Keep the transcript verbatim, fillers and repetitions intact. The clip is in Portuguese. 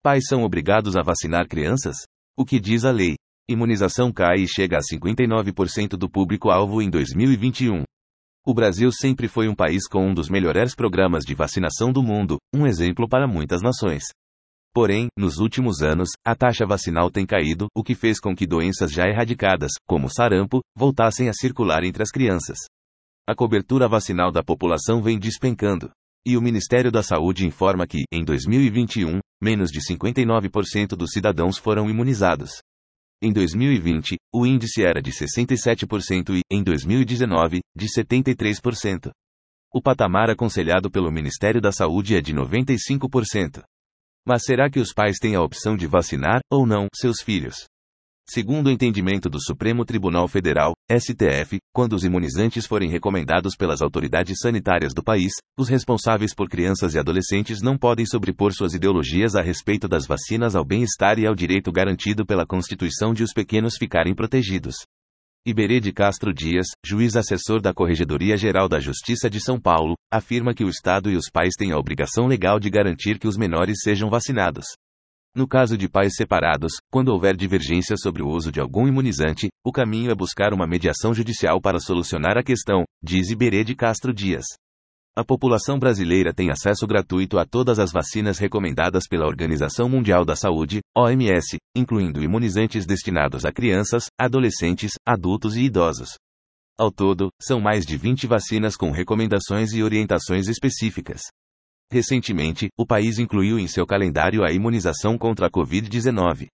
Pais são obrigados a vacinar crianças? O que diz a lei? Imunização cai e chega a cinquenta e nove por cento do público-alvo em dois mil e vinte e um. O Brasil sempre foi um país com um dos melhores programas de vacinação do mundo, um exemplo para muitas nações. Porém, nos últimos anos, a taxa vacinal tem caído, o que fez com que doenças já erradicadas, como sarampo, voltassem a circular entre as crianças. A cobertura vacinal da população vem despencando. E o Ministério da Saúde informa que, em dois mil e vinte e um, menos de cinquenta e nove por cento dos cidadãos foram imunizados. Em dois mil e vinte, o índice era de sessenta e sete por cento e, em dois mil e dezenove, de setenta e três por cento. O patamar aconselhado pelo Ministério da Saúde é de noventa e cinco por cento. Mas será que os pais têm a opção de vacinar, ou não, seus filhos? Segundo o entendimento do Supremo Tribunal Federal, S T F, quando os imunizantes forem recomendados pelas autoridades sanitárias do país, os responsáveis por crianças e adolescentes não podem sobrepor suas ideologias a respeito das vacinas ao bem-estar e ao direito garantido pela Constituição de os pequenos ficarem protegidos. Iberê de Castro Dias, juiz assessor da Corregedoria-Geral da Justiça de São Paulo, afirma que o Estado e os pais têm a obrigação legal de garantir que os menores sejam vacinados. No caso de pais separados, quando houver divergência sobre o uso de algum imunizante, o caminho é buscar uma mediação judicial para solucionar a questão, diz Iberê de Castro Dias. A população brasileira tem acesso gratuito a todas as vacinas recomendadas pela Organização Mundial da Saúde, O M S, incluindo imunizantes destinados a crianças, adolescentes, adultos e idosos. Ao todo, são mais de vinte vacinas com recomendações e orientações específicas. Recentemente, o país incluiu em seu calendário a imunização contra a covid dezenove.